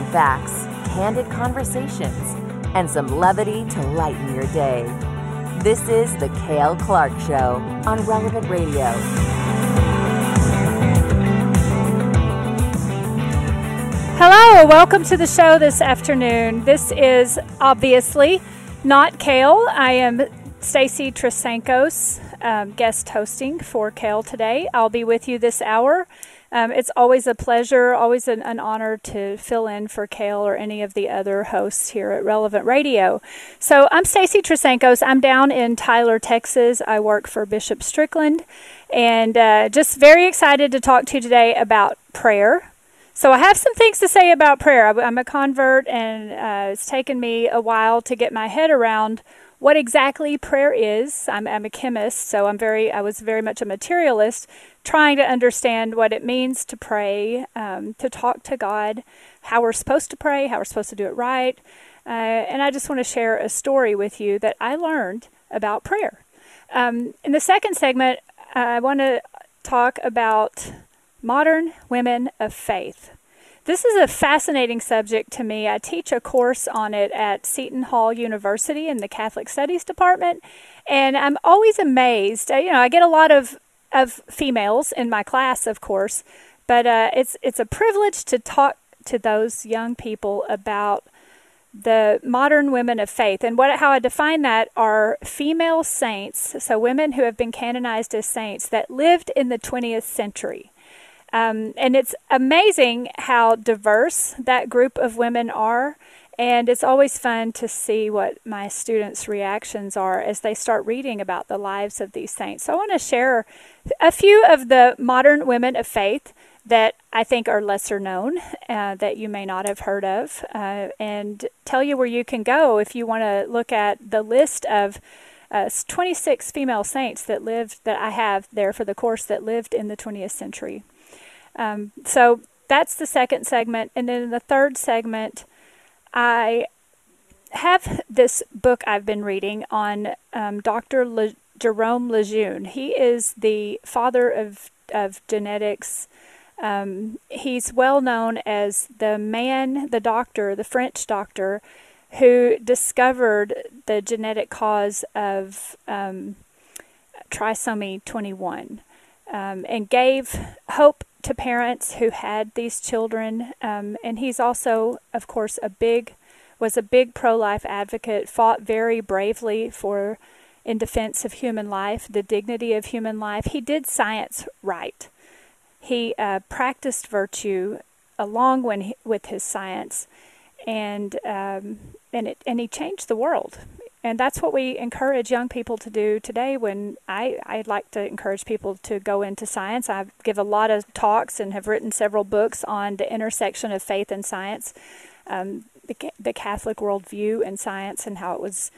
facts, candid conversations, and some levity to lighten your day. This is The Kale Clark Show on Relevant Radio. Hello, welcome to the show this afternoon. This is obviously not Kale. I am Stacy Trasancos, guest hosting for Kale today. I'll be with you this hour. It's always a pleasure, always an honor to fill in for Kale or any of the other hosts here at Relevant Radio. So I'm Stacy Trasancos. I'm down in Tyler, Texas. I work for Bishop Strickland, and just very excited to talk to you today about prayer. So I have some things to say about prayer. I'm a convert, and it's taken me a while to get my head around what exactly prayer is. I'm a chemist, so I was very much a materialist, trying to understand what it means to pray, to talk to God, how we're supposed to pray, how we're supposed to do it right. And I just want to share a story with you that I learned about prayer. In the second segment, I want to talk about modern women of faith. This is a fascinating subject to me. I teach a course on it at Seton Hall University in the Catholic Studies Department, and I'm always amazed. I get a lot of females in my class, of course, but it's a privilege to talk to those young people about the modern women of faith. And how I define that are female saints, so women who have been canonized as saints that lived in the 20th century. And it's amazing how diverse that group of women are, and it's always fun to see what my students' reactions are as they start reading about the lives of these saints. So I want to share a few of the modern women of faith that I think are lesser known, that you may not have heard of, and tell you where you can go if you want to look at the list of 26 female saints that I have there for the course that lived in the 20th century. So that's the second segment. And then in the third segment, I have this book I've been reading on Dr. Jerome Lejeune. He is the father of genetics. He's well known as the French doctor, who discovered the genetic cause of trisomy 21 and gave hope to parents who had these children, and he's also, of course, was a big pro-life advocate, fought very bravely in defense of human life, the dignity of human life. He did science right. He practiced virtue along with his science, and he changed the world. And that's what we encourage young people to do today. When I like to encourage people to go into science. I give a lot of talks and have written several books on the intersection of faith and science, the Catholic worldview and science, and how it was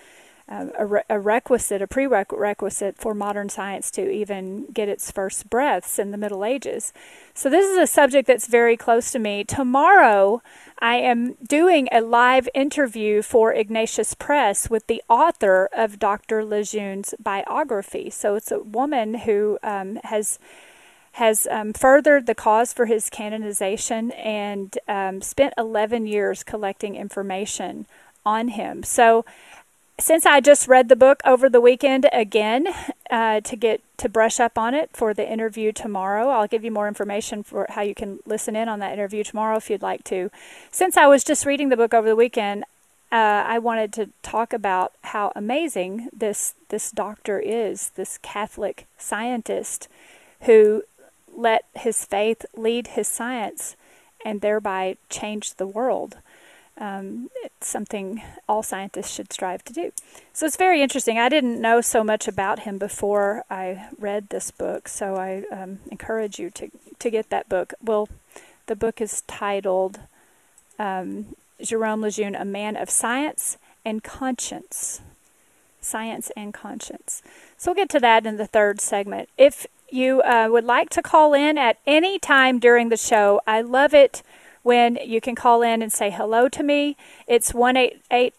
a prerequisite for modern science to even get its first breaths in the Middle Ages. So this is a subject that's very close to me. Tomorrow, I am doing a live interview for Ignatius Press with the author of Dr. Lejeune's biography. So it's a woman who has furthered the cause for his canonization and spent 11 years collecting information on him. So since I just read the book over the weekend again to brush up on it for the interview tomorrow, I'll give you more information for how you can listen in on that interview tomorrow if you'd like to. Since I was just reading the book over the weekend, I wanted to talk about how amazing this doctor is, this Catholic scientist who let his faith lead his science and thereby changed the world. It's something all scientists should strive to do. So it's very interesting. I didn't know so much about him before I read this book, so I encourage you to get that book. Well, the book is titled Jerome Lejeune, A Man of Science and Conscience. Science and Conscience. So we'll get to that in the third segment. If you would like to call in at any time during the show, I love it when you can call in and say hello to me. It's 1-888,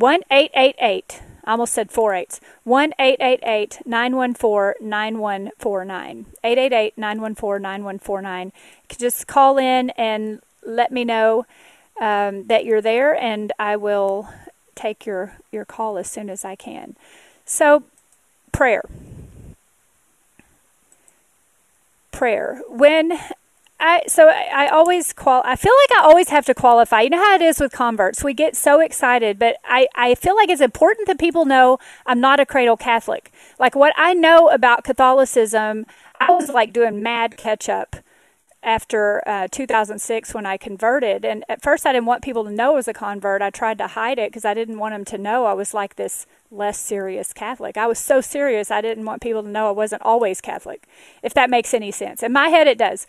I almost said 4 8s, 1-888-914-9149, 888-914-9149. You can just call in and let me know that you're there, and I will take your call as soon as I can. So, prayer. When I always I feel like I always have to qualify. You know how it is with converts. We get so excited, but I feel like it's important that people know I'm not a cradle Catholic. Like, what I know about Catholicism, I was like doing mad catch up after 2006 when I converted. And at first I didn't want people to know I was a convert. I tried to hide it because I didn't want them to know I was like this less serious Catholic. I was so serious I didn't want people to know I wasn't always Catholic, if that makes any sense. In my head it does.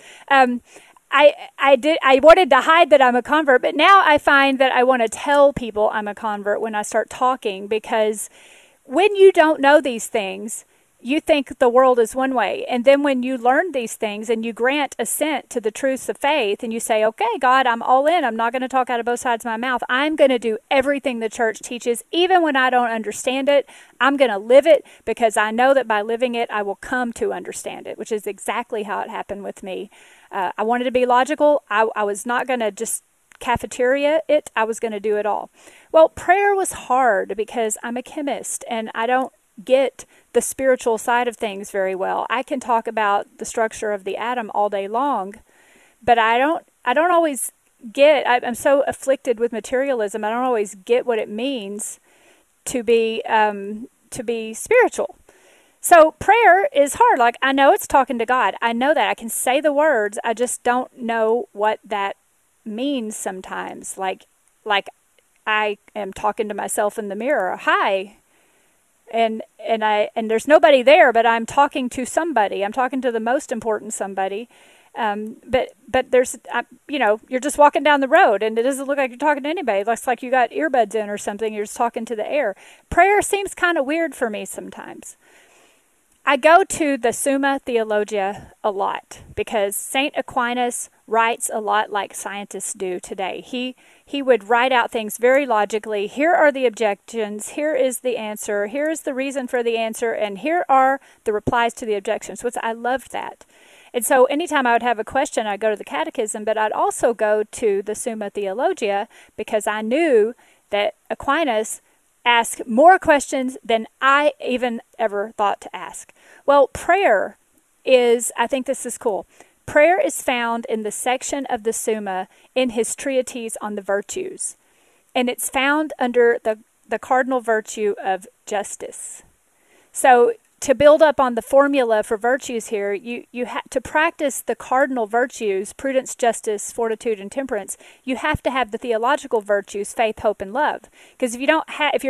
I wanted to hide that I'm a convert, but now I find that I want to tell people I'm a convert when I start talking, because when you don't know these things, you think the world is one way. And then when you learn these things and you grant assent to the truths of faith and you say, okay, God, I'm all in. I'm not going to talk out of both sides of my mouth. I'm going to do everything the church teaches, even when I don't understand it. I'm going to live it because I know that by living it, I will come to understand it, which is exactly how it happened with me. I wanted to be logical. I was not going to just cafeteria it. I was going to do it all. Well, prayer was hard because I'm a chemist and I don't get the spiritual side of things very well. I can talk about the structure of the atom all day long, but I don't always get, I'm so afflicted with materialism, I don't always get what it means to be spiritual. So prayer is hard. Like, I know it's talking to God. I know that. I can say the words. I just don't know what that means sometimes. Like I am talking to myself in the mirror. Hi. And there's nobody there, but I'm talking to somebody. I'm talking to the most important somebody. But there's, you're just walking down the road and it doesn't look like you're talking to anybody. It looks like you got earbuds in or something. You're just talking to the air. Prayer seems kind of weird for me sometimes. I go to the Summa Theologia a lot because St. Aquinas writes a lot like scientists do today. He would write out things very logically. Here are the objections. Here is the answer. Here is the reason for the answer. And here are the replies to the objections. I loved that. And so anytime I would have a question, I'd go to the Catechism, but I'd also go to the Summa Theologia because I knew that Aquinas asked more questions than I even ever thought to ask. Well, prayer is, I think this is cool. Prayer is found in the section of the Summa in his treatise on the virtues. And it's found under the cardinal virtue of justice. So to build up on the formula for virtues here, you have to practice the cardinal virtues, prudence, justice, fortitude, and temperance. You have to have the theological virtues, faith, hope, and love. Because if you're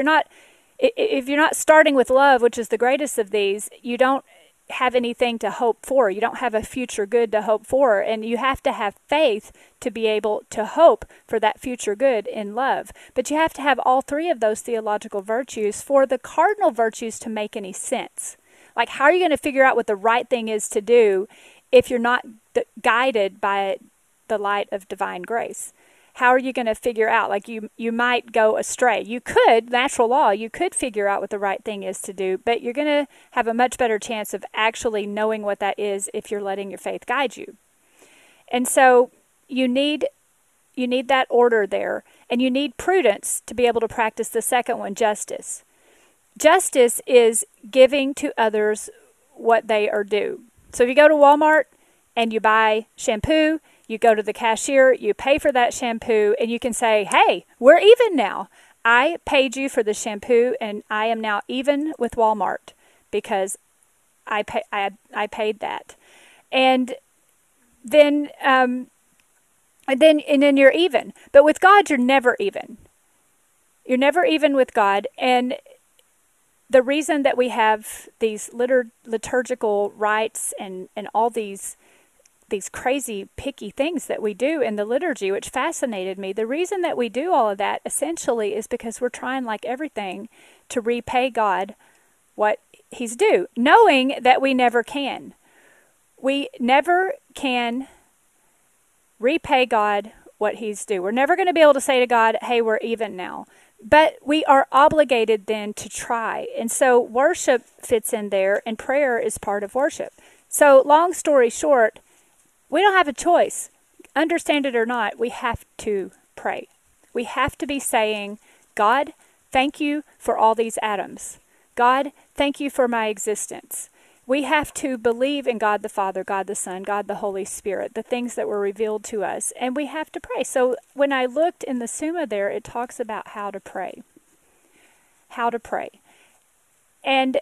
not starting with love, which is the greatest of these, you don't have anything to hope for. You don't have a future good to hope for. And you have to have faith to be able to hope for that future good in love. But you have to have all three of those theological virtues for the cardinal virtues to make any sense. Like, how are you going to figure out what the right thing is to do if you're not guided by the light of divine grace? How are you going to figure out? Like, you might go astray. You could, natural law, you could figure out what the right thing is to do, but you're going to have a much better chance of actually knowing what that is if you're letting your faith guide you. And so you need that order there, and you need prudence to be able to practice the second one, justice. Justice is giving to others what they are due. So if you go to Walmart and you buy shampoo, you go to the cashier, you pay for that shampoo, and you can say, hey, we're even now. I paid you for the shampoo, and I am now even with Walmart because I paid that. And then you're even. But with God, you're never even. You're never even with God. And the reason that we have these liturgical rites and all these crazy picky things that we do in the liturgy, which fascinated me, the reason that we do all of that essentially is because we're trying, like everything, to repay God what he's due, knowing that we never can. We never can repay God what he's due. We're never going to be able to say to God, hey, we're even now. But we are obligated then to try. And so worship fits in there, and prayer is part of worship. So long story short, we don't have a choice. Understand it or not, we have to pray. We have to be saying, God, thank you for all these atoms. God, thank you for my existence. We have to believe in God the Father, God the Son, God the Holy Spirit, the things that were revealed to us, and we have to pray. So when I looked in the Summa there, it talks about how to pray. How to pray. And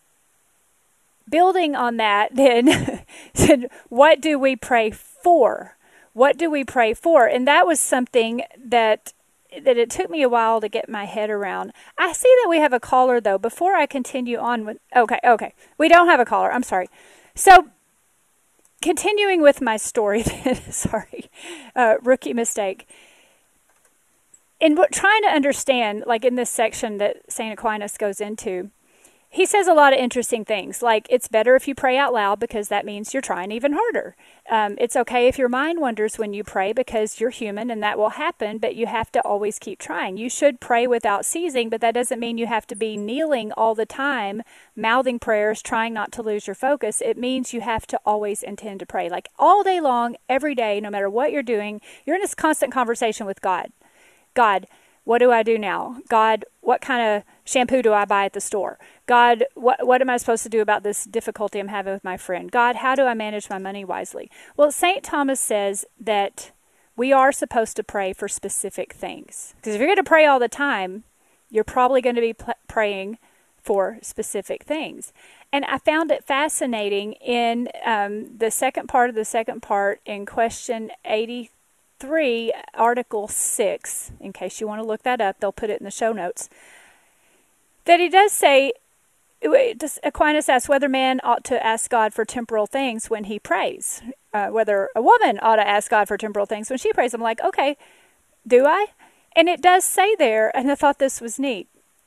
building on that, then, what do we pray for? What do we pray for? And that was something that it took me a while to get my head around. I see that we have a caller, though. Before I continue on with... Okay. We don't have a caller. I'm sorry. So, continuing with my story then. Sorry. Rookie mistake. In trying to understand, like in this section that St. Aquinas goes into, he says a lot of interesting things, like it's better if you pray out loud because that means you're trying even harder. It's okay if your mind wanders when you pray because you're human and that will happen, but you have to always keep trying. You should pray without ceasing, but that doesn't mean you have to be kneeling all the time, mouthing prayers, trying not to lose your focus. It means you have to always intend to pray. Like all day long, every day, no matter what you're doing, you're in this constant conversation with God. God, what do I do now? God, what kind of shampoo do I buy at the store? God, what am I supposed to do about this difficulty I'm having with my friend? God, how do I manage my money wisely? Well, St. Thomas says that we are supposed to pray for specific things. Because if you're going to pray all the time, you're probably going to be praying for specific things. And I found it fascinating in the second part in question 83, Article 6, in case you want to look that up, they'll put it in the show notes, that he does say, Aquinas asks whether man ought to ask God for temporal things when he prays, whether a woman ought to ask God for temporal things when she prays. I'm like, okay, do I? And it does say there, and I thought this was neat,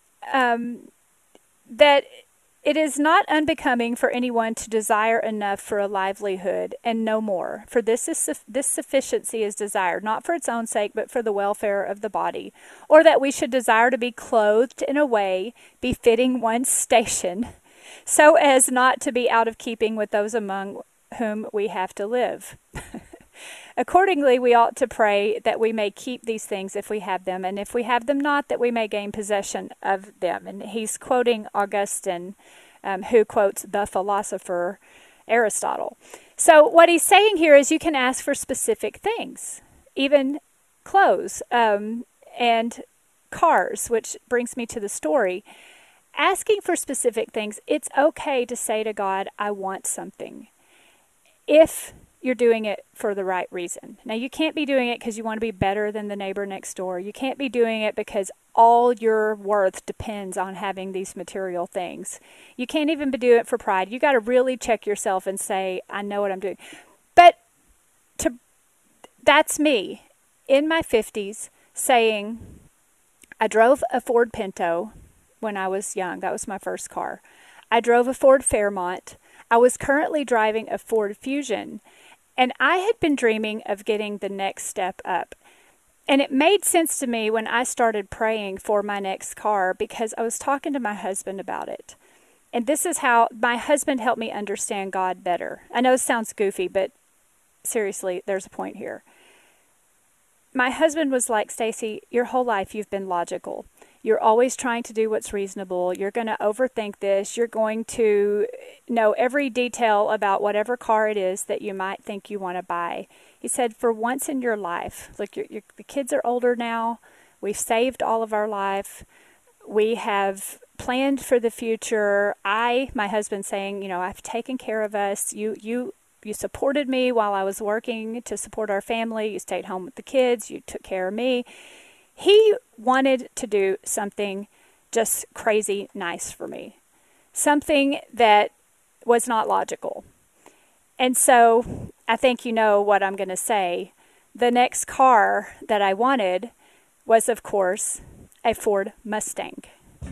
that it is not unbecoming for anyone to desire enough for a livelihood and no more. For this sufficiency is desired, not for its own sake, but for the welfare of the body. Or that we should desire to be clothed in a way befitting one's station, so as not to be out of keeping with those among whom we have to live. Accordingly, we ought to pray that we may keep these things if we have them, and if we have them not, that we may gain possession of them. And he's quoting Augustine, who quotes the philosopher Aristotle. So what he's saying here is you can ask for specific things, even clothes and cars, which brings me to the story. Asking for specific things, it's okay to say to God, I want something, if you're doing it for the right reason. Now, you can't be doing it because you want to be better than the neighbor next door. You can't be doing it because all your worth depends on having these material things. You can't even be doing it for pride. You got to really check yourself and say, I know what I'm doing. But that's me in my 50s saying, I drove a Ford Pinto when I was young. That was my first car. I drove a Ford Fairmont. I was currently driving a Ford Fusion. And I had been dreaming of getting the next step up. And it made sense to me when I started praying for my next car because I was talking to my husband about it. And this is how my husband helped me understand God better. I know it sounds goofy, but seriously, there's a point here. My husband was like, Stacy, your whole life you've been logical. You're always trying to do what's reasonable. You're going to overthink this. You're going to know every detail about whatever car it is that you might think you want to buy. He said, for once in your life, look, the kids are older now. We've saved all of our life. We have planned for the future. My husband saying, I've taken care of us. You supported me while I was working to support our family. You stayed home with the kids. You took care of me. He wanted to do something just crazy nice for me, something that was not logical. And so I think you know what I'm going to say. The next car that I wanted was, of course, a Ford Mustang.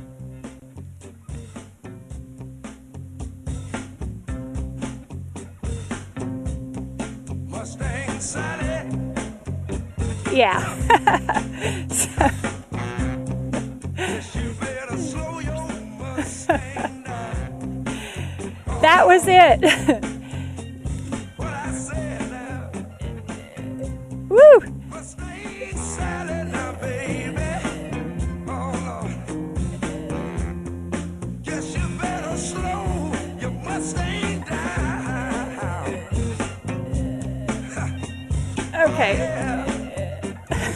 Mustang Sally. Yeah. That was it. Woo! Okay.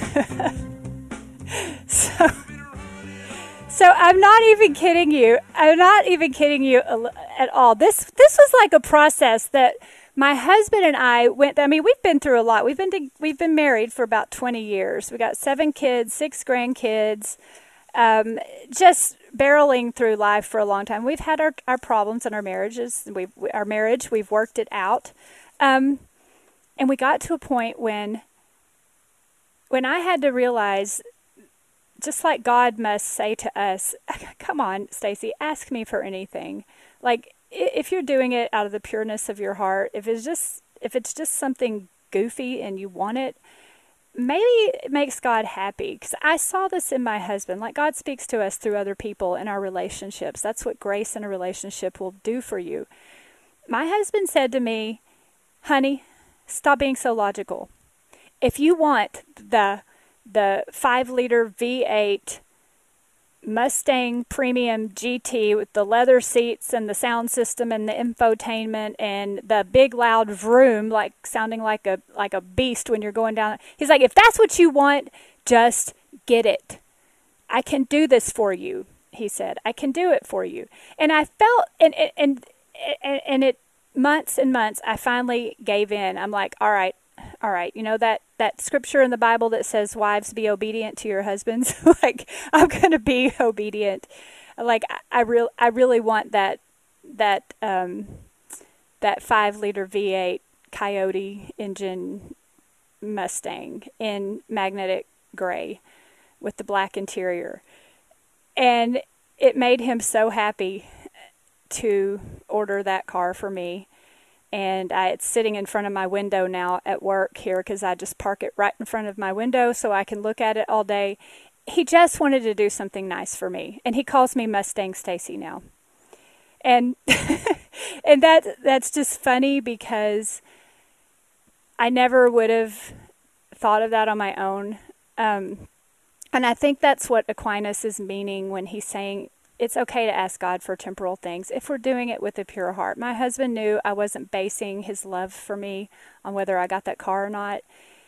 So I'm not even kidding you. I'm not even kidding you at all. This was like a process that my husband and I went. I mean, we've been through a lot. We've been married for about 20 years. We got 7 kids, 6 grandkids. Just barreling through life for a long time. We've had our problems in our marriages. We've worked it out. And we got to a point when I had to realize, just like God must say to us, come on, Stacy, ask me for anything. Like, if you're doing it out of the pureness of your heart, if it's just something goofy and you want it, maybe it makes God happy. Because I saw this in my husband. Like, God speaks to us through other people in our relationships. That's what grace in a relationship will do for you. My husband said to me, honey, stop being so logical. If you want the 5-liter V8 Mustang Premium GT with the leather seats and the sound system and the infotainment and the big loud vroom, like sounding like a beast when you're going down. He's like, if that's what you want, just get it. I can do this for you, he said. I can do it for you. And I felt, and it months and months, I finally gave in. I'm like, all right. You know that scripture in the Bible that says, wives, be obedient to your husbands? Like, I'm going to be obedient. Like, I really want that 5-liter V8 Coyote engine Mustang in magnetic gray with the black interior. And it made him so happy to order that car for me. And it's sitting in front of my window now at work here because I just park it right in front of my window so I can look at it all day. He just wanted to do something nice for me. And he calls me Mustang Stacy now. And and that's just funny because I never would have thought of that on my own. And I think that's what Aquinas is meaning when he's saying it's okay to ask God for temporal things if we're doing it with a pure heart. My husband knew I wasn't basing his love for me on whether I got that car or not.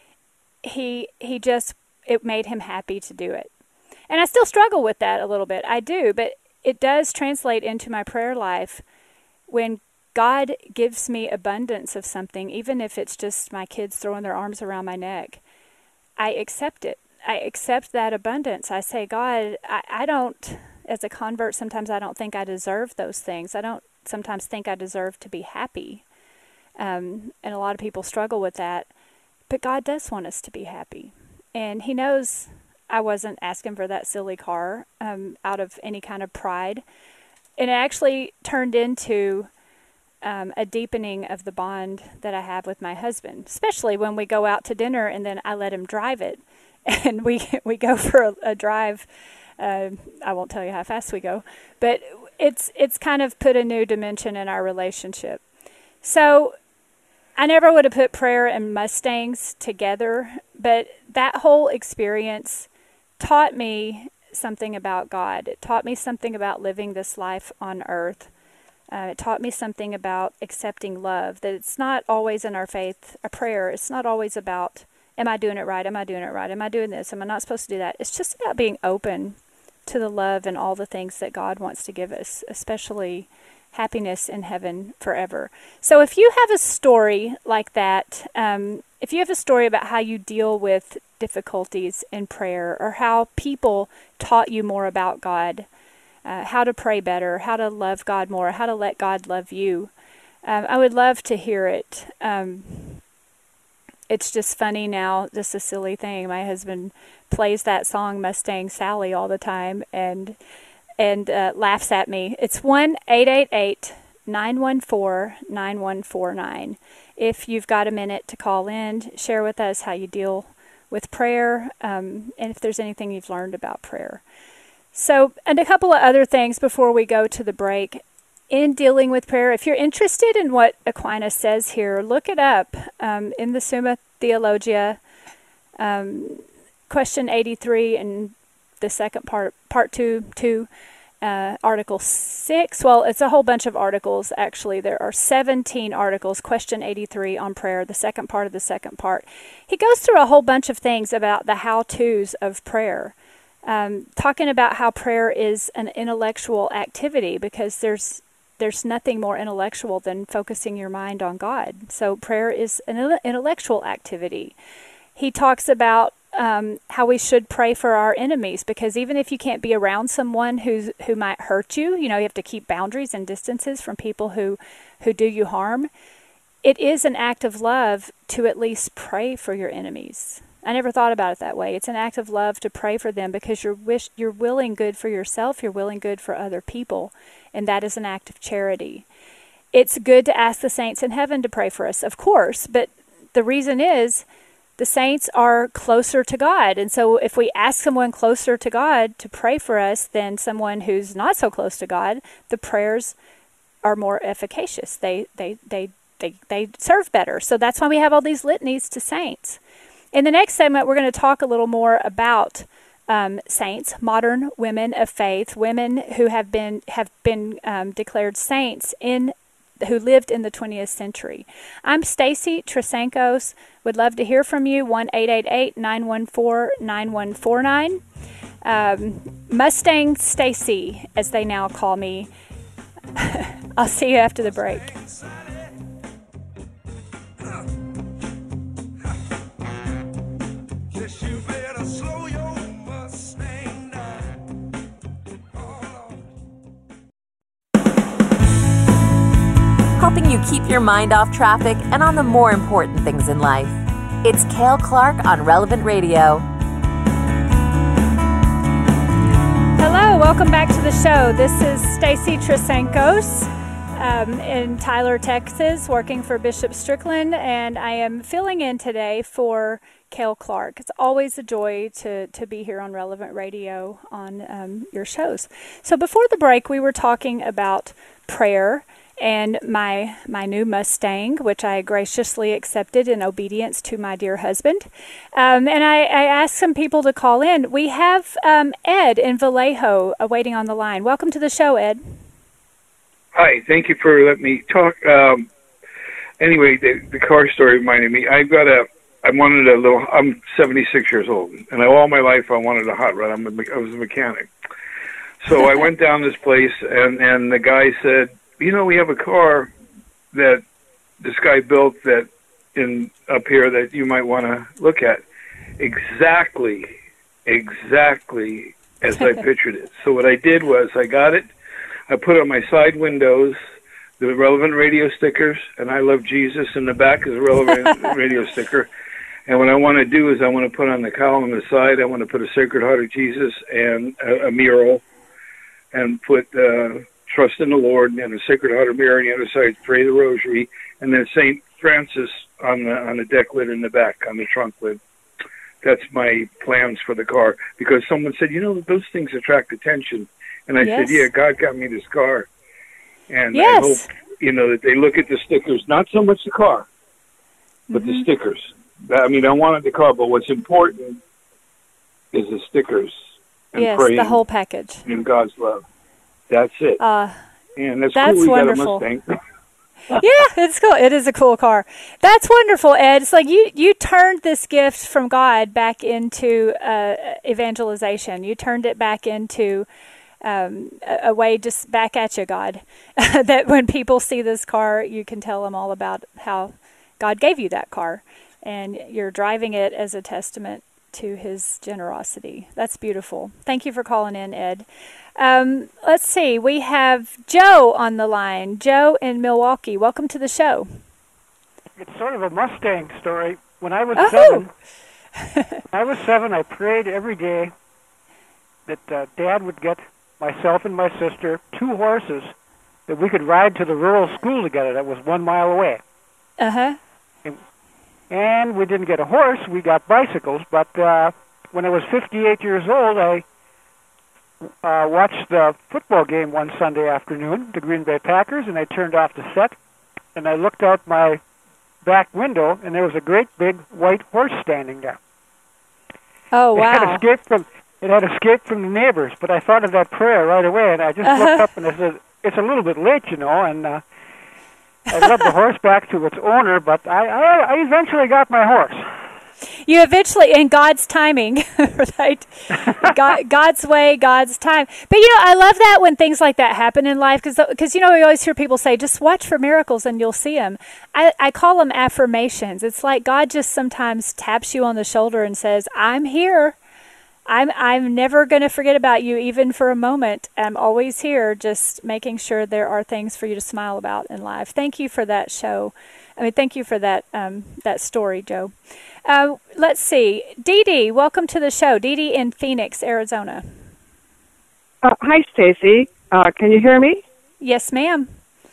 It made him happy to do it. And I still struggle with that a little bit. I do, but it does translate into my prayer life when God gives me abundance of something, even if it's just my kids throwing their arms around my neck. I accept it. I accept that abundance. I say, God, I don't... As a convert, sometimes I don't think I deserve those things. I don't sometimes think I deserve to be happy. And a lot of people struggle with that. But God does want us to be happy. And he knows I wasn't asking for that silly car out of any kind of pride. And it actually turned into a deepening of the bond that I have with my husband, especially when we go out to dinner and then I let him drive it. And we go for a drive. I won't tell you how fast we go, but it's kind of put a new dimension in our relationship. So I never would have put prayer and Mustangs together, but that whole experience taught me something about God. It taught me something about living this life on earth. It taught me something about accepting love, that it's not always in our faith, a prayer. It's not always about, am I doing it right? Am I doing it right? Am I doing this? Am I not supposed to do that? It's just about being open to the love and all the things that God wants to give us, especially happiness in heaven forever. So if you have a story like that, if you have a story about how you deal with difficulties in prayer or how people taught you more about God, how to pray better, how to love God more, how to let God love you, I would love to hear it. It's just funny now, just a silly thing. My husband plays that song Mustang Sally all the time and laughs at me. It's 1-888-914-9149. If you've got a minute to call in, share with us how you deal with prayer, and if there's anything you've learned about prayer. So, and a couple of other things before we go to the break. In dealing with prayer, if you're interested in what Aquinas says here, look it up in the Summa Theologia, question 83 and the second part 2. Article 6. Well, it's a whole bunch of articles, actually. There are 17 articles, question 83 on prayer, the second part of the second part. He goes through a whole bunch of things about the how-tos of prayer, talking about how prayer is an intellectual activity because there's nothing more intellectual than focusing your mind on God. So prayer is an intellectual activity. He talks about how we should pray for our enemies, because even if you can't be around someone who might hurt you, you have to keep boundaries and distances from people who do you harm. It is an act of love to at least pray for your enemies. I never thought about it that way. It's an act of love to pray for them because you're willing good for yourself, you're willing good for other people, and that is an act of charity. It's good to ask the saints in heaven to pray for us, of course, but the reason is the saints are closer to God. And so if we ask someone closer to God to pray for us than someone who's not so close to God, the prayers are more efficacious. They serve better. So that's why we have all these litanies to saints. In the next segment, we're going to talk a little more about saints, modern women of faith, women who have been declared saints who lived in the 20th century. I'm Stacy Trasancos. Would love to hear from you. 1-888-914-9149. Mustang Stacy, as they now call me. I'll see you after the break. Helping you keep your mind off traffic and on the more important things in life. It's Cale Clark on Relevant Radio. Hello, welcome back to the show. This is Stacy Trasancos in Tyler, Texas, working for Bishop Strickland, and I am filling in today for Cale Clark. It's always a joy to be here on Relevant Radio on your shows. So before the break, we were talking about prayer and my new Mustang, which I graciously accepted in obedience to my dear husband. And I asked some people to call in. We have Ed in Vallejo waiting on the line. Welcome to the show, Ed. Hi, thank you for letting me talk. Anyway, the car story reminded me. I'm 76 years old, and all my life I wanted a hot rod. I was a mechanic. So I went down this place, and the guy said, we have a car that this guy built up here that you might want to look at. Exactly as I pictured it. So what I did was I got it, I put on my side windows the Relevant Radio stickers, and I Love Jesus in the back is a Relevant Radio sticker. And what I want to do is I want to put on the cowl on the side, I want to put a Sacred Heart of Jesus and a mural, and put Trust in the Lord, and a Sacred Heart of Mary on the other side, Pray the Rosary, and then St. Francis on the deck lid in the back, on the trunk lid. That's my plans for the car, because someone said, those things attract attention. And I said, yeah, God got me this car. And I hope, that they look at the stickers, not so much the car, but the stickers. I wanted the car, but what's important is the stickers. And praying the whole package. In God's love. That's it. And that's cool. We wonderful. Got a Mustang. Yeah, it's cool. It is a cool car. That's wonderful, Ed. It's like you turned this gift from God back into evangelization. You turned it back into a way just back at you, God. That when people see this car, you can tell them all about how God gave you that car. And you're driving it as a testament to his generosity. That's beautiful. Thank you for calling in, Ed. Let's see. We have Joe on the line. Joe in Milwaukee. Welcome to the show. It's sort of a Mustang story. When I was seven, I prayed every day that Dad would get myself and my sister 2 horses that we could ride to the rural school together that was 1 mile away. Uh-huh. And we didn't get a horse. We got bicycles. But when I was 58 years old, I watched the football game one Sunday afternoon, the Green Bay Packers, and I turned off the set, and I looked out my back window, and there was a great big white horse standing there. Oh, wow. it had escaped from the neighbors. But I thought of that prayer right away, and I just looked up and I said, it's a little bit late, and I led the horse back to its owner, but I eventually got my horse. You eventually, in God's timing, right? God's way, God's time. But, I love that when things like that happen in life because we always hear people say, just watch for miracles and you'll see them. I call them affirmations. It's like God just sometimes taps you on the shoulder and says, I'm here. I'm never going to forget about you, even for a moment. I'm always here, just making sure there are things for you to smile about in life. Thank you for that show. Thank you for that that story, Joe. Let's see. Dee Dee, welcome to the show. Dee Dee in Phoenix, Arizona. Hi, Stacy. Can you hear me? Yes, ma'am.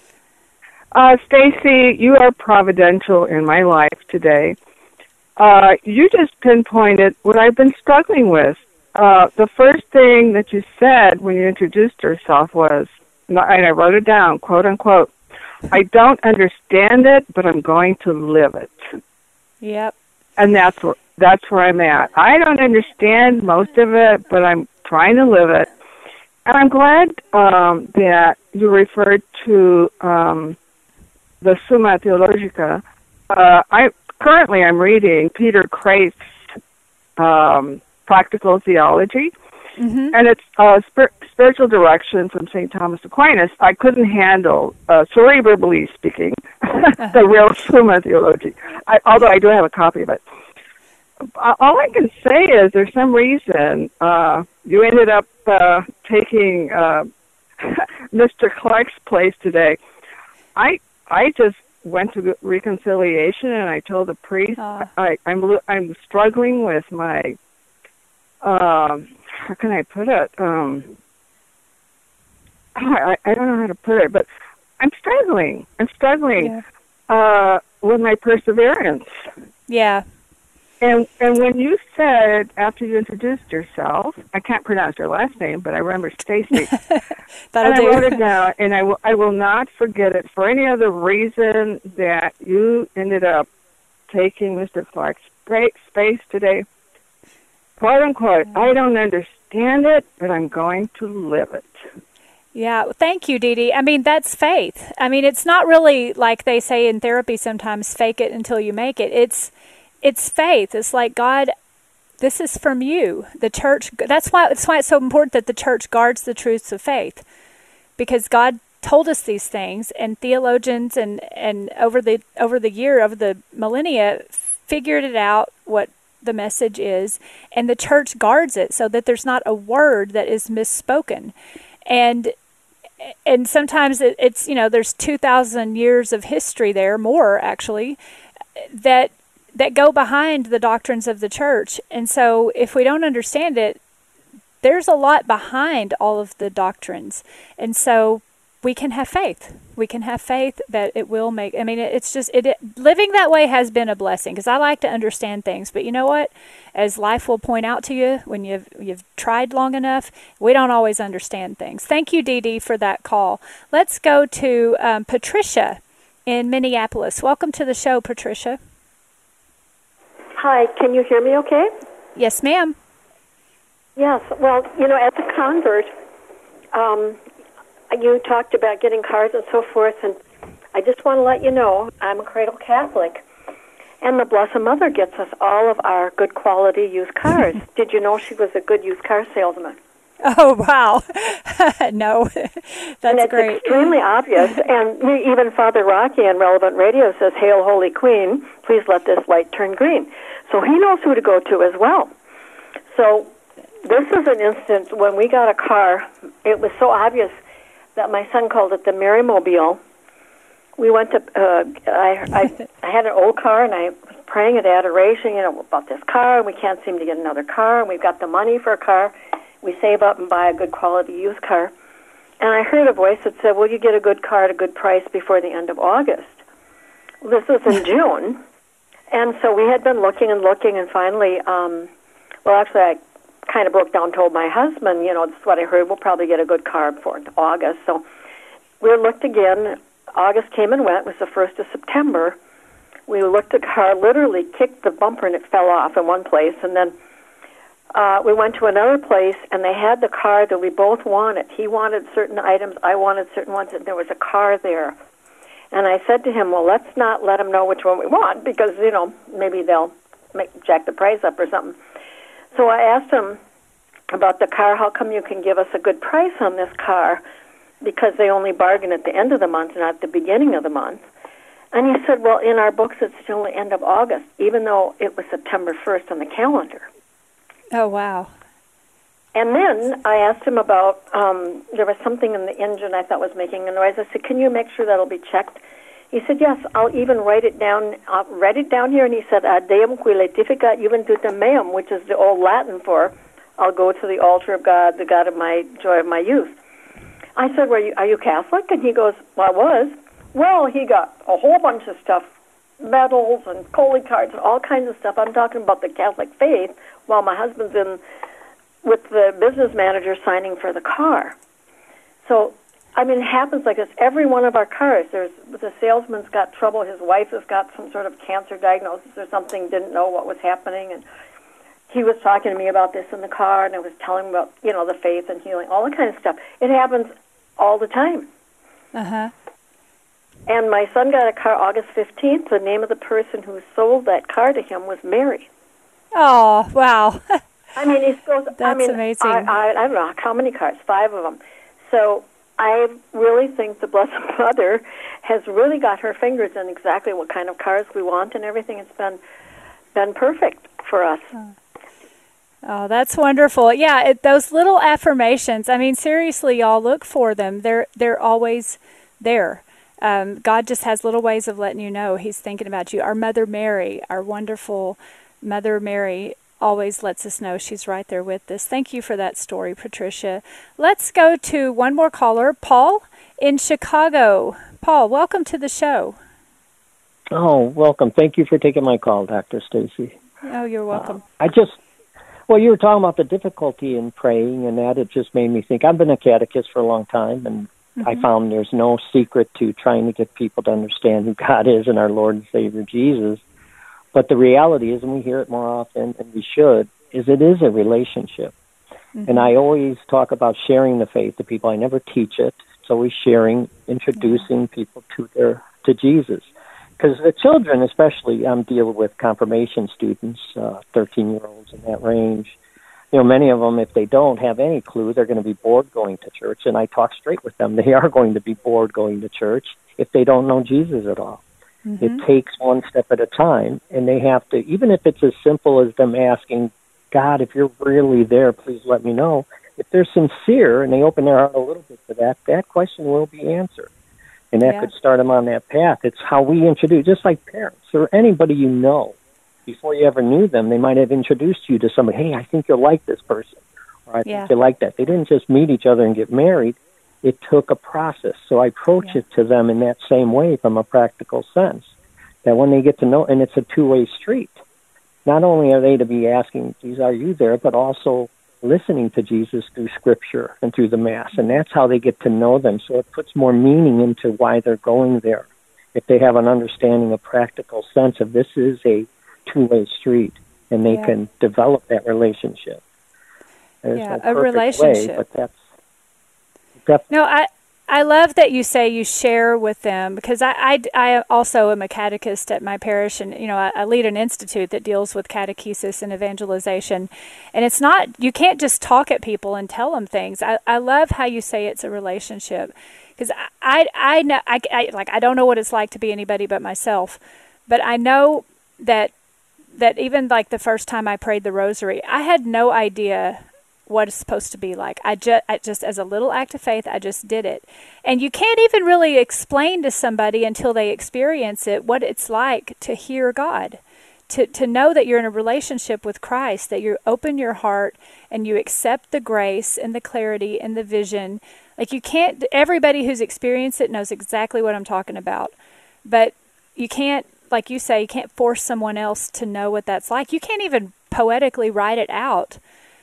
Stacy, you are providential in my life today. You just pinpointed what I've been struggling with. The first thing that you said when you introduced yourself was, and I wrote it down, quote unquote, I don't understand it, but I'm going to live it. Yep. And that's where I'm at. I don't understand most of it, but I'm trying to live it. And I'm glad that you referred to the Summa Theologica. I'm reading Peter Kreif's Practical Theology, and it's spiritual direction from St. Thomas Aquinas. I couldn't handle, cerebrally speaking, the real Summa Theology, although I do have a copy of it. All I can say is there's some reason you ended up taking Mr. Clark's place today. I just went to reconciliation, and I told the priest I'm struggling with my how can I put it? I don't know how to put it, but I'm struggling. With my perseverance. Yeah. And when you said, after you introduced yourself, I can't pronounce your last name, but I remember Stacy. That'll and do. I wrote it down, and I will not forget it for any other reason that you ended up taking Mr. Clark's space today. Quote unquote, I don't understand it, but I'm going to live it. Yeah, thank you, Dee Dee. That's faith. It's not really like they say in therapy sometimes, fake it until you make it. It's faith. It's like, God, this is from you. The church, that's why it's so important that the church guards the truths of faith, because God told us these things, and theologians and over the millennia figured it out what the message is, and the church guards it so that there's not a word that is misspoken. And sometimes it's there's 2,000 years of history there, more actually, that go behind the doctrines of the church. And so if we don't understand it, there's a lot behind all of the doctrines. And so we can have faith. We can have faith that it will make, it's just, living that way has been a blessing, because I like to understand things. But you know what? As life will point out to you, when you've tried long enough, we don't always understand things. Thank you, Dee Dee, for that call. Let's go to Patricia in Minneapolis. Welcome to the show, Patricia. Hi, can you hear me okay? Yes, ma'am. Yes, well, as a convert, you talked about getting cars and so forth, and I just want to let you know I'm a cradle Catholic, and the Blessed Mother gets us all of our good quality used cars. Did you know she was a good used car salesman? Oh, wow. No, that's great. It's extremely obvious, and even Father Rocky on Relevant Radio says, "Hail, Holy Queen, please let this light turn green." So he knows who to go to as well. So this is an instance when we got a car, it was so obvious that my son called it the Marymobile. We went to, I had an old car, and I was praying at adoration, about this car, and we can't seem to get another car, and we've got the money for a car. We save up and buy a good quality used car. And I heard a voice that said, "Will you get a good car at a good price before the end of August?" This was in June. And so we had been looking, and finally, actually I kind of broke down, told my husband, this is what I heard, we'll probably get a good car for August. So we looked again. August came and went. It was the 1st of September. We looked at the car, literally kicked the bumper, and it fell off in one place. And then we went to another place, and they had the car that we both wanted. He wanted certain items, I wanted certain ones, and there was a car there. And I said to him, well, let's not let them know which one we want, because, maybe they'll jack the price up or something. So I asked him about the car, how come you can give us a good price on this car? Because they only bargain at the end of the month, not the beginning of the month. And he said, well, in our books, it's still the end of August, even though it was September 1st on the calendar. Oh, wow. And then I asked him about, there was something in the engine I thought was making a noise. I said, can you make sure that'll be checked? He said, yes, I'll even write it down. I'll write it down here. And he said, Deum qui laetificat juventutem meum, which is the old Latin for, I'll go to the altar of God, the God of my joy of my youth. I said, well, are you Catholic? And he goes, well, I was. Well, he got a whole bunch of stuff, medals and holy cards and all kinds of stuff. I'm talking about the Catholic faith while my husband's in with the business manager signing for the car. So, it happens like this. Every one of our cars, the salesman's got trouble. His wife has got some sort of cancer diagnosis or something, didn't know what was happening. And he was talking to me about this in the car, and I was telling him about, the faith and healing, all that kind of stuff. It happens all the time. Uh-huh. And my son got a car August 15th. The name of the person who sold that car to him was Mary. Oh, wow. It goes. That's amazing. I don't know how many cars, 5 of them. So I really think the Blessed Mother has really got her fingers in exactly what kind of cars we want and everything. It's been perfect for us. Oh, that's wonderful. Yeah, those little affirmations. Seriously, y'all, look for them. They're always there. God just has little ways of letting you know He's thinking about you. Our Mother Mary, our wonderful Mother Mary, always lets us know she's right there with us. Thank you for that story, Patricia. Let's go to one more caller, Paul in Chicago. Paul, welcome to the show. Oh, welcome. Thank you for taking my call, Dr. Stacy. Oh, you're welcome. You were talking about the difficulty in praying, and that it just made me think. I've been a catechist for a long time, and I found there's no secret to trying to get people to understand who God is and our Lord and Savior Jesus. But the reality is, and we hear it more often than we should, is it is a relationship. And I always talk about sharing the faith to people. I never teach it. It's always sharing, introducing people to Jesus. Because the children, especially, I'm dealing with confirmation students, 13-year-olds in that range. Many of them, if they don't have any clue, they're going to be bored going to church. And I talk straight with them. They are going to be bored going to church if they don't know Jesus at all. It takes one step at a time, and they have to, even if it's as simple as them asking, God, if you're really there, please let me know. If they're sincere and they open their heart a little bit to that question will be answered. And that could start them on that path. It's how we introduce, just like parents or anybody you know. Before you ever knew them, they might have introduced you to somebody. Hey, I think you'll like this person. Or I think you like that. They didn't just meet each other and get married. It took a process. So I approach it to them in that same way from a practical sense. That when they get to know, and it's a two-way street. Not only are they to be asking, Jesus, are you there, but also listening to Jesus through Scripture and through the Mass. And that's how they get to know them. So it puts more meaning into why they're going there. If they have an understanding, a practical sense of this is a two-way street, and they can develop that relationship. There's no a relationship. Way, but that's definitely. No, I love that you say you share with them, because I also am a catechist at my parish, and I lead an institute that deals with catechesis and evangelization, and it's not, you can't just talk at people and tell them things. I love how you say it's a relationship, because I know I don't know what it's like to be anybody but myself, but I know that even like the first time I prayed the rosary, I had no idea what it's supposed to be like. I just, as a little act of faith, I just did it. And you can't even really explain to somebody until they experience it what it's like to hear God, to know that you're in a relationship with Christ, that you open your heart and you accept the grace and the clarity and the vision. Like everybody who's experienced it knows exactly what I'm talking about. But you can't, like you say, you can't force someone else to know what that's like. You can't even poetically write it out.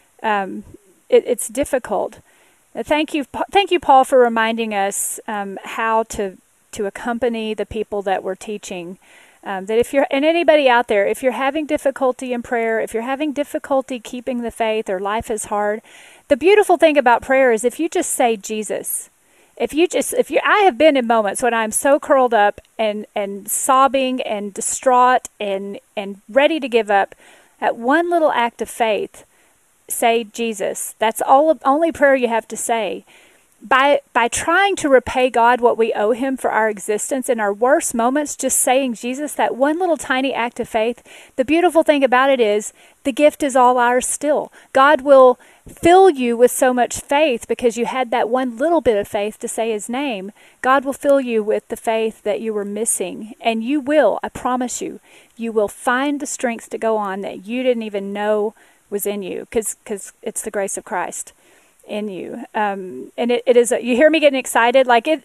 It's difficult. Thank you, Paul, for reminding us how to accompany the people that we're teaching. That if you're, and anybody out there, if you're having difficulty in prayer, if you're having difficulty keeping the faith, or life is hard, the beautiful thing about prayer is if you just say Jesus. I have been in moments when I'm so curled up and sobbing and distraught and ready to give up. At one little act of faith, say Jesus. That's only prayer you have to say. By trying to repay God what we owe him for our existence in our worst moments, just saying Jesus, that one little tiny act of faith, the beautiful thing about it is the gift is all ours still. God will fill you with so much faith because you had that one little bit of faith to say his name. God will fill you with the faith that you were missing. And you will, I promise you, you will find the strength to go on that you didn't even know was in you, because it's the grace of Christ in you. And it is, you hear me getting excited, like it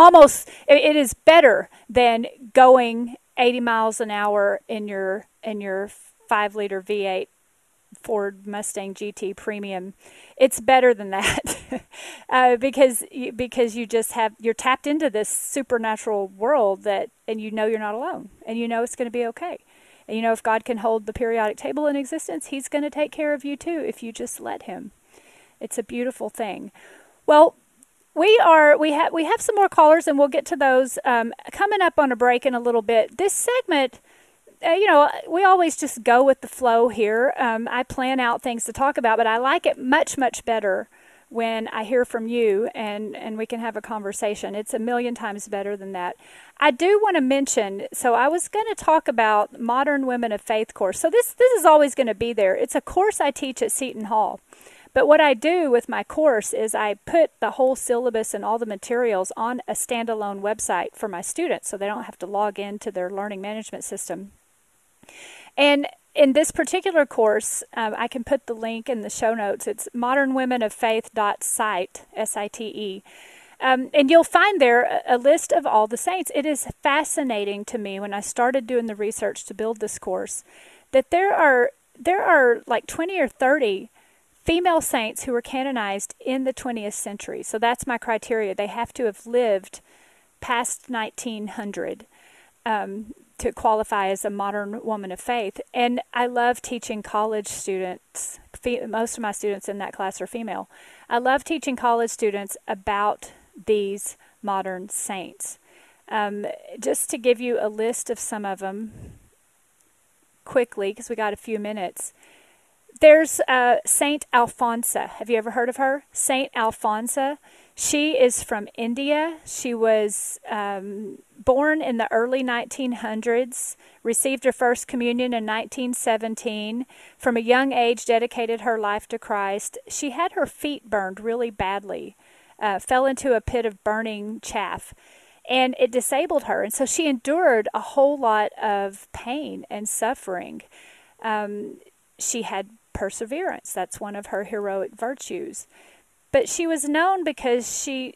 is better than going 80 miles an hour in your 5-liter V8 Ford Mustang GT Premium. It's better than that because you're tapped into this supernatural world and you know you're not alone, and you know it's going to be okay. And you know if God can hold the periodic table in existence, he's going to take care of you too if you just let him. It's a beautiful thing. Well, we have some more callers, and we'll get to those coming up on a break in a little bit. This segment, we always just go with the flow here. I plan out things to talk about, but I like it much, much better when I hear from you and we can have a conversation. It's a million times better than that. I do want to mention, so I was going to talk about Modern Women of Faith course. So this is always going to be there. It's a course I teach at Seton Hall. But what I do with my course is I put the whole syllabus and all the materials on a standalone website for my students so they don't have to log into their learning management system. And in this particular course, I can put the link in the show notes. It's modernwomenoffaith.site, S-I-T-E. And you'll find there a list of all the saints. It is fascinating to me when I started doing the research to build this course that there are like 20 or 30 female saints who were canonized in the 20th century. So that's my criteria. They have to have lived past 1900 to qualify as a modern woman of faith. And I love teaching college students. Most of my students in that class are female. I love teaching college students about these modern saints. Just to give you a list of some of them quickly, because we got a few minutes. There's Saint Alphonsa. Have you ever heard of her? Saint Alphonsa. She is from India. She was born in the early 1900s, received her first communion in 1917. From a young age, dedicated her life to Christ. She had her feet burned really badly, fell into a pit of burning chaff, and it disabled her. And so she endured a whole lot of pain and suffering. She had perseverance. That's one of her heroic virtues. But she was known because she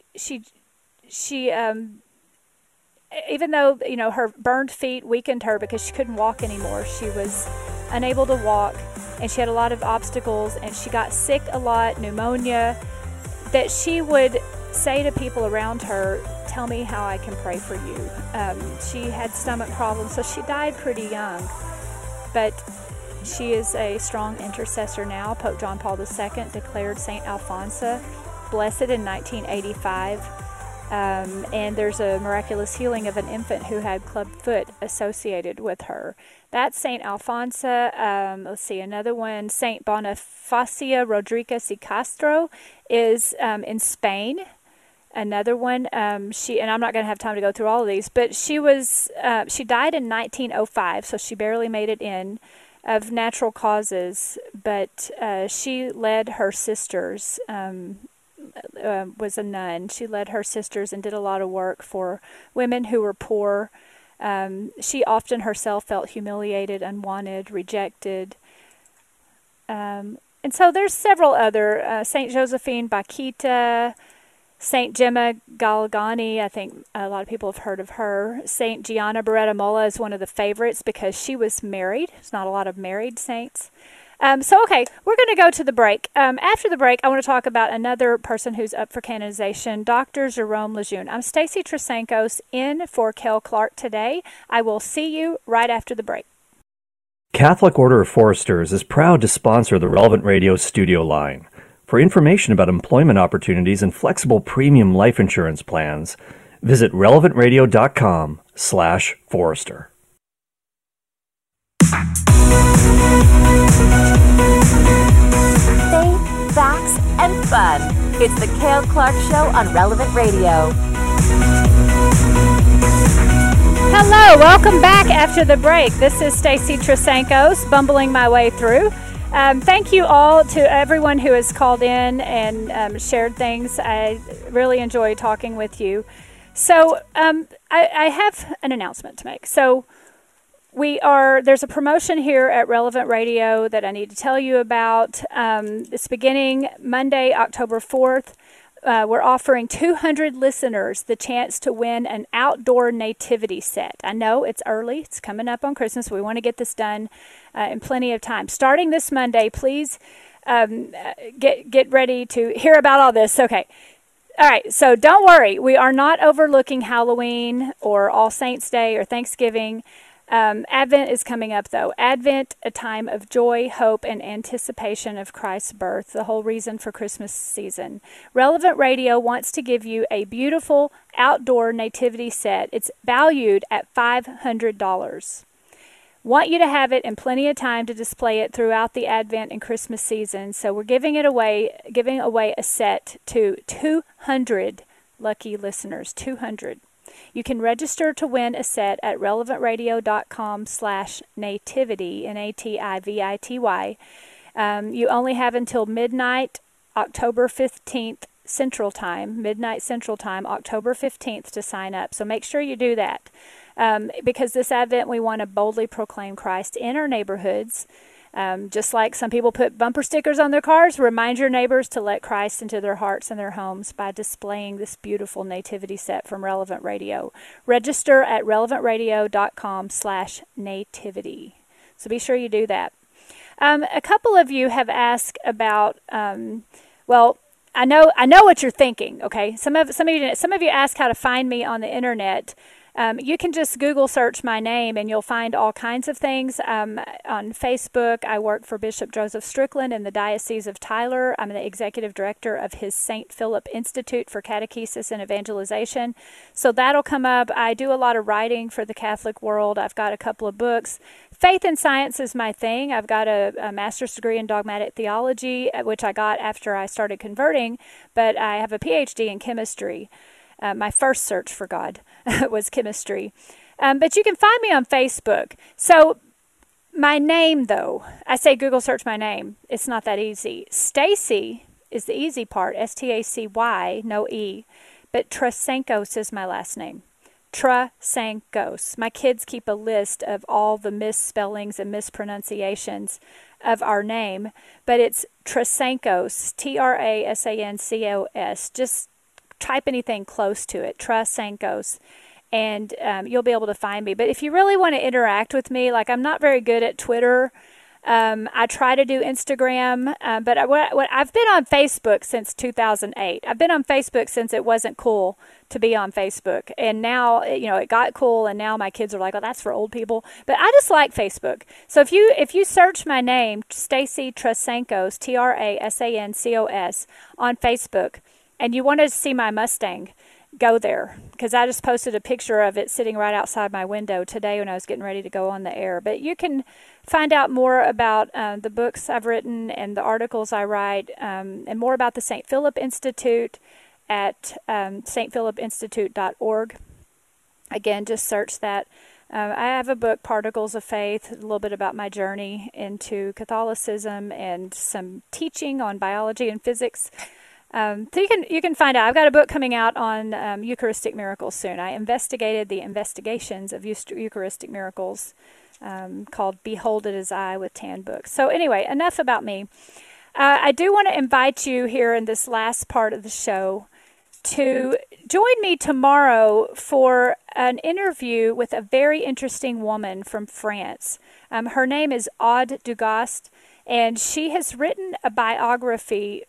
even though, her burned feet weakened her because she couldn't walk anymore. She was unable to walk, and she had a lot of obstacles, and she got sick a lot, pneumonia, that she would say to people around her, "Tell me how I can pray for you." She had stomach problems, so she died pretty young. But she is a strong intercessor now. Pope John Paul II declared St. Alphonsa blessed in 1985. And there's a miraculous healing of an infant who had club foot associated with her. That's St. Alphonsa. Let's see, another one, St. Bonifacia Rodriguez y Castro is in Spain. Another one, and I'm not going to have time to go through all of these, but she died in 1905, so she barely made it in, of natural causes, but she led her sisters, was a nun. She led her sisters and did a lot of work for women who were poor. She often herself felt humiliated, unwanted, rejected. And so there's several other, St. Josephine Bakhita, St. Gemma Galgani, I think a lot of people have heard of her. St. Gianna Beretta Molla is one of the favorites because she was married. There's not a lot of married saints. Okay, we're going to go to the break. After the break, I want to talk about another person who's up for canonization, Dr. Jerome Lejeune. I'm Stacy Trasankos in for Cale Clark today. I will see you right after the break. Catholic Order of Foresters is proud to sponsor the Relevant Radio studio line. For information about employment opportunities and flexible premium life insurance plans, visit relevantradio.com/Forester. Faith, facts, and fun. It's the Cale Clark Show on Relevant Radio. Hello, welcome back after the break. This is Stacy Trasankos, bumbling my way through. Thank you all to everyone who has called in and shared things. I really enjoy talking with you. So I have an announcement to make. So there's a promotion here at Relevant Radio that I need to tell you about. It's beginning Monday, October 4th. We're offering 200 listeners the chance to win an outdoor nativity set. I know it's early. It's coming up on Christmas. We want to get this done in plenty of time. Starting this Monday, please get ready to hear about all this. Okay. All right. So don't worry. We are not overlooking Halloween or All Saints Day or Thanksgiving. Advent is coming up, though. Advent, a time of joy, hope, and anticipation of Christ's birth, the whole reason for Christmas season. Relevant Radio wants to give you a beautiful outdoor nativity set. It's valued at $500. Want you to have it in plenty of time to display it throughout the Advent and Christmas season, so we're giving away a set to 200 lucky listeners, 200. You can register to win a set at relevantradio.com/nativity, NATIVITY. You only have until midnight, October 15th Central Time, October 15th to sign up. So make sure you do that. Because this Advent, we want to boldly proclaim Christ in our neighborhoods. Just like some people put bumper stickers on their cars, remind your neighbors to let Christ into their hearts and their homes by displaying this beautiful nativity set from Relevant Radio. Register at relevantradio.com/nativity. So be sure you do that. A couple of you have asked about, well, I know what you're thinking. Okay, some of you asked how to find me on the internet. You can just Google search my name and you'll find all kinds of things. On Facebook, I work for Bishop Joseph Strickland in the Diocese of Tyler. I'm the executive director of his St. Philip Institute for Catechesis and Evangelization. So that'll come up. I do a lot of writing for the Catholic world. I've got a couple of books. Faith and science is my thing. I've got a master's degree in dogmatic theology, which I got after I started converting, but I have a PhD in chemistry. My first search for God was chemistry. But you can find me on Facebook. So my name, though, I say Google search my name. It's not that easy. Stacy is the easy part, Stacy, no E. But Trasankos is my last name. Trasankos. My kids keep a list of all the misspellings and mispronunciations of our name. But it's Trasankos, Trasankos. Just type anything close to it, Trasankos, and you'll be able to find me. But if you really want to interact with me, like I'm not very good at Twitter. I try to do Instagram, but I've been on Facebook since 2008. I've been on Facebook since it wasn't cool to be on Facebook, and now it got cool, and now my kids are like, "Oh, that's for old people." But I just like Facebook. So if you search my name, Stacy Trasankos, Trasankos, on Facebook, and you want to see my Mustang, go there, because I just posted a picture of it sitting right outside my window today when I was getting ready to go on the air. But you can find out more about the books I've written and the articles I write, and more about the St. Philip Institute at stphilipinstitute.org. Again, just search that. I have a book, Particles of Faith, a little bit about my journey into Catholicism and some teaching on biology and physics. So you can find out. I've got a book coming out on Eucharistic miracles soon. I investigated the investigations of Eucharistic miracles called Behold It As I with Tan Books. So anyway, enough about me. I do want to invite you here in this last part of the show to join me tomorrow for an interview with a very interesting woman from France. Her name is Aude Dugast, And she has written a biography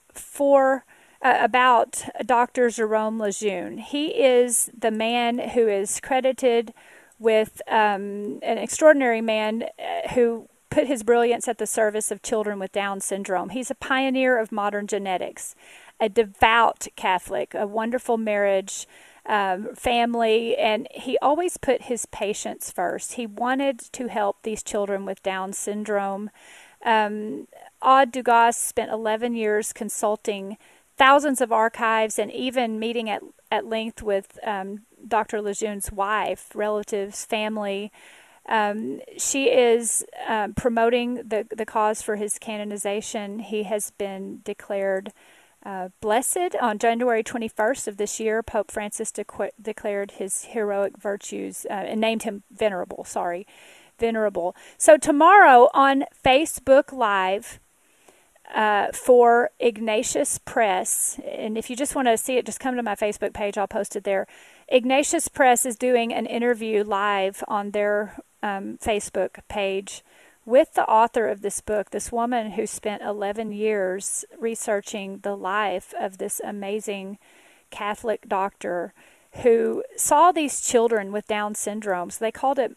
about Dr. Jerome Lejeune. He is the man who is credited with an extraordinary man who put his brilliance at the service of children with Down syndrome. He's a pioneer of modern genetics, a devout Catholic, a wonderful marriage, family, and he always put his patients first. He wanted to help these children with Down syndrome. Aude Dugas spent 11 years consulting thousands of archives and even meeting at length with Dr. Lejeune's wife, relatives, family. She is promoting the cause for his canonization. He has been declared blessed. On January 21st of this year, Pope Francis declared his heroic virtues and named him venerable. So tomorrow on Facebook Live for Ignatius Press, and if you just want to see it, just come to my Facebook page. I'll post it there. Ignatius Press is doing an interview live on their Facebook page with the author of this book, this woman who spent 11 years researching the life of this amazing Catholic doctor who saw these children with Down syndrome. So they called it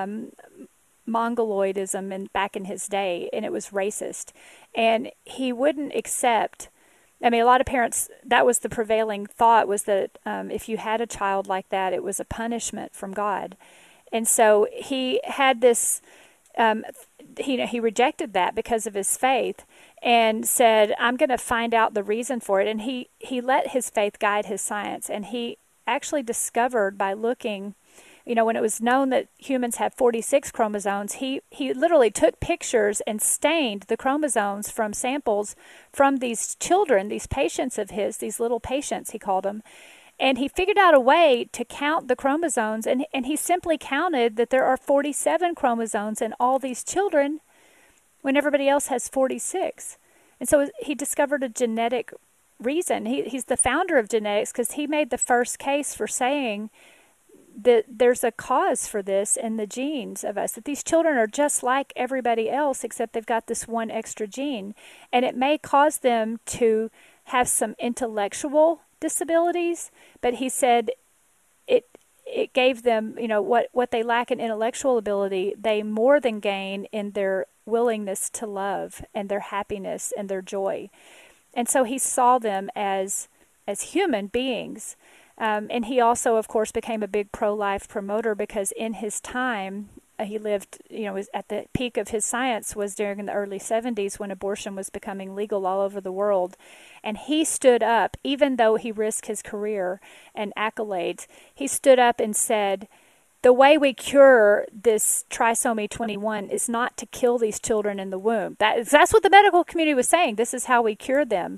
Mongoloidism back in his day, and it was racist. And he wouldn't accept, a lot of parents, that was the prevailing thought, was that if you had a child like that, it was a punishment from God. And so he had this, he rejected that because of his faith and said, I'm going to find out the reason for it. And he let his faith guide his science. And he actually discovered by looking, when it was known that humans have 46 chromosomes, he literally took pictures and stained the chromosomes from samples from these children, these patients of his, these little patients, he called them. And he figured out a way to count the chromosomes, and he simply counted that there are 47 chromosomes in all these children when everybody else has 46. And so he discovered a genetic reason. He's the founder of genetics because he made the first case for saying that there's a cause for this in the genes of us, that these children are just like everybody else except they've got this one extra gene. And it may cause them to have some intellectual disabilities, but he said it gave them, what they lack in intellectual ability, they more than gain in their willingness to love and their happiness and their joy. And so he saw them as human beings. And he also, of course, became a big pro-life promoter because in his time, he lived, was at the peak of his science was during the early 70s when abortion was becoming legal all over the world. And he stood up, even though he risked his career and accolades, he stood up and said, the way we cure this trisomy 21 is not to kill these children in the womb. That's what the medical community was saying. This is how we cure them.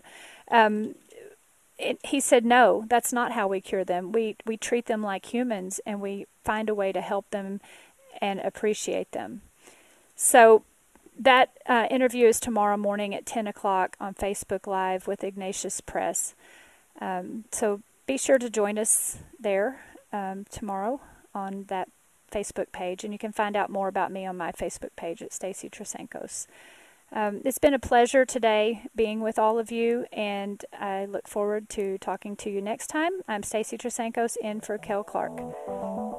He said, no, that's not how we cure them. We treat them like humans, and we find a way to help them and appreciate them. So that interview is tomorrow morning at 10 o'clock on Facebook Live with Ignatius Press. So be sure to join us there tomorrow on that Facebook page, and you can find out more about me on my Facebook page at Stacy Trasancos. It's been a pleasure today being with all of you, and I look forward to talking to you next time. I'm Stacy Trasancos in for Kel Clark.